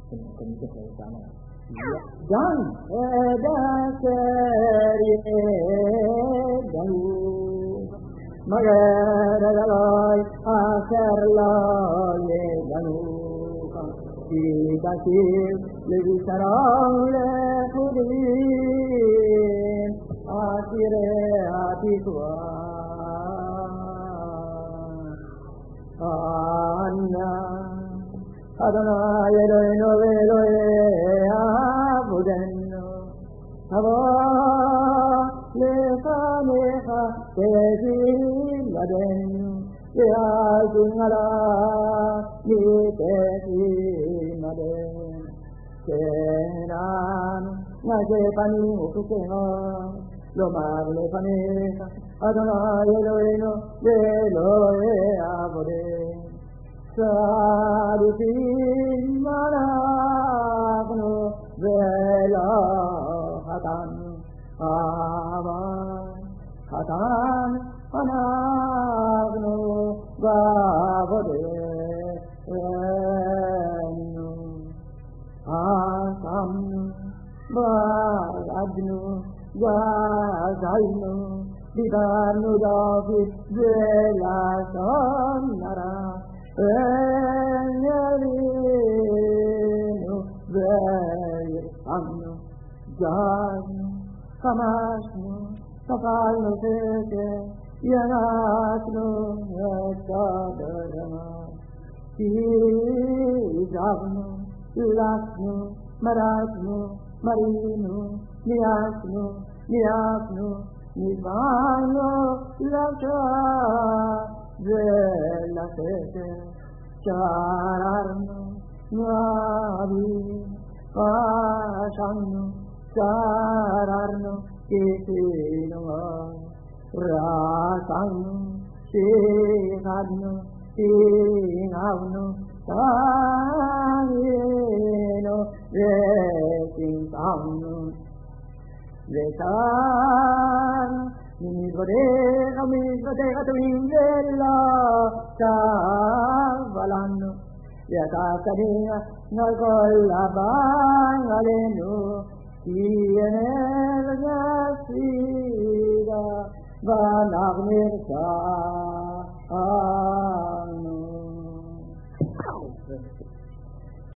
Can you get it done? Done. Done. Magaralai asarlai danu. Kita lebih sarang lekudin akhire hati tua Anna Adonai Eloheinu Elohei Abudenu Hava lefanecha tefiladenu Ye'altingala Yitefiladenu Kenan Nasepani Upukeha Lomar lefanecha Adonai Eloheinu Elohei Abudenu Sadutin malaknu Vela hatan Aman hatan Anagnu Gavadenu Asamnu Baladnu Gazalnu Didarnu David Vela Sonara Enyalinu Veiranu Janu Kamasnu Kapalnu Teke Yanatnu Yatadarama Izavnu Laknu Maratnu Marinu Niyasnu Niyapnu Nivanu Lakha Vela Teke Chararnu Navi Pashannu Chararnu Kitinu Rasannu Shikadnu Ingavnu Tanginu Vekintamnu Vekan Misvadeha Tvingela Chavalannu Yatasadina Nagolabangalenu Ienel Yasida Vanagmirsa